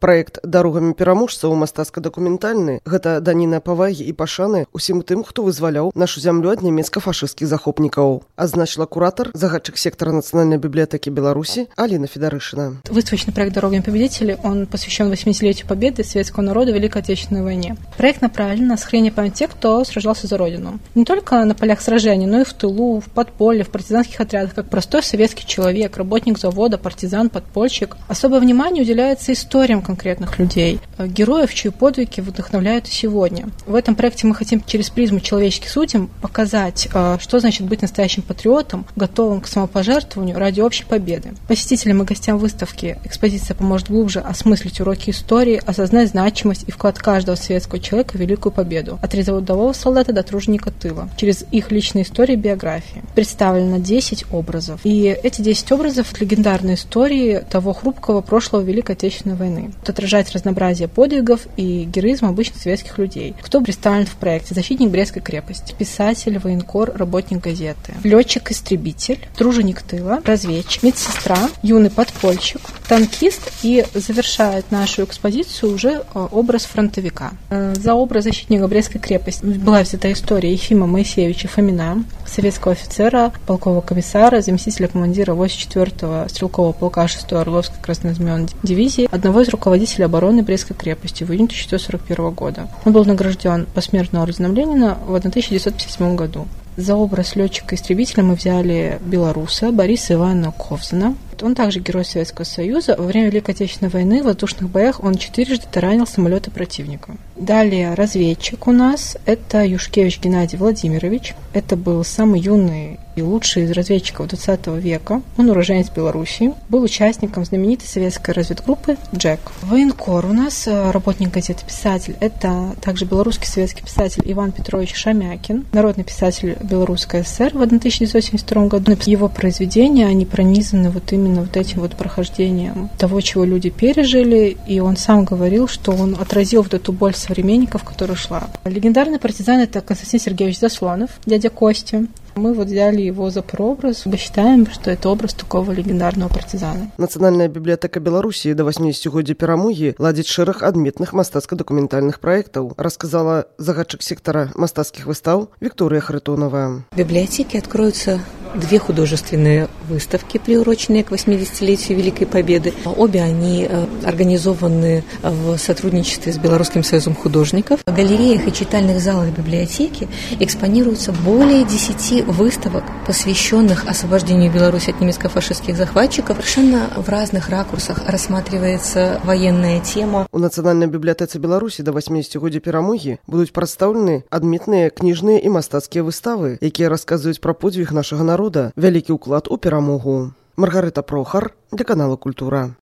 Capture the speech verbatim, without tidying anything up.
Праект «Дарогамі пераможцаў» мастацка-дакументальны – гэта даніна павагі і пашаны усім тым, хто вызваляў нашу зямлю ад нямецка-фашысцкіх захопнікаў, азначила куратор, загадчик сектора Национальной библиотеки Беларуси Алина Федорышина. Выставочный проект «Дарогамі победителей» он посвящен восьмидесятилетию победы советского народа в Великой Отечественной войне. Проект направлен на сохранение памяти тех, кто сражался за Родину. Не только на полях сражений, но и в тылу, в подполье, в партизанских отрядах, как простой советский человек, работник завода, партизан, подпольщик. Особое внимание уделяется историям конкретных людей, героев, чьи подвиги вдохновляют и сегодня. В этом проекте мы хотим через призму человеческих судеб показать, что значит быть настоящим патриотом, готовым к самопожертвованию ради общей победы. Посетителям и гостям выставки экспозиция поможет глубже осмыслить уроки истории, осознать значимость и вклад каждого советского человека в великую победу, от рядового солдата до труженика тыла, через их личные истории и биографии. Представлено десять образов. И эти десять образов — легендарные истории того хрупкого прошлого Великой Отечественной войны. Отражает разнообразие подвигов и героизм обычных советских людей. Кто представлен в проекте? Защитник Брестской крепости, писатель, военкор, работник газеты, летчик-истребитель, труженик тыла, разведчик, медсестра, юный подпольщик, танкист, и завершает нашу экспозицию уже образ фронтовика. За образ защитника Брестской крепости была взята история Ефима Моисеевича Фомина, советского офицера, полкового комиссара, заместителя командира восемьдесят четвёртого стрелкового полка шестой Орловской краснознаменной дивизии, одного из руководителей обороны Брестской крепости в июне тысяча девятьсот сорок первого года. Он был награжден посмертно орденом Ленина в тысяча девятьсот пятьдесят седьмом году. За образ летчика-истребителя мы взяли белоруса Бориса Ивановна Ковзана. Он также герой Советского Союза. Во время Великой Отечественной войны в воздушных боях он четырежды таранил самолеты противника. Далее разведчик у нас – это Юшкевич Геннадий Владимирович. Это был самый юный и лучший из разведчиков двадцатого века. Он уроженец Белоруссии. Был участником знаменитой советской разведгруппы «Джек». Военкор у нас, работник газеты, писатель. Это также белорусский советский писатель Иван Петрович Шамякин, народный писатель Белорусской ССР в тысяча девятьсот семьдесят втором году. Его произведения, они пронизаны вот именно вот этим вот прохождением того, чего люди пережили, и он сам говорил, что он отразил вот эту боль современников, которая шла. Легендарный партизан — это Константин Сергеевич Заслонов, дядя Костя. Мы вот взяли его за прообраз. Мы считаем, что это образ такого легендарного партизана. Национальная библиотека Беларуси до восьмидесятилетия перамоги ладит шэраг адметных мастацка-документальных проектов, рассказала загадчик сектора мастацких выстав Виктория Харитонова. В библиотеке откроются две художественные выставки, приуроченные к восьмидесятилетию Великой Победы. Обе они организованы в сотрудничестве с Белорусским союзом художников. В галереях и читальных залах библиотеки экспонируются более десяти выставок, посвященных освобождению Беларуси от немецко-фашистских захватчиков. Совершенно в разных ракурсах рассматривается военная тема. У Национальной библиотецы Беларуси до восьмидесятилетия перамоги будут представлены адметныя книжные и мастацкія выставы, якія рассказывают про подвиг нашего народа, вялікі ўклад у перамогу. Маргарита Прохар для канала «Культура».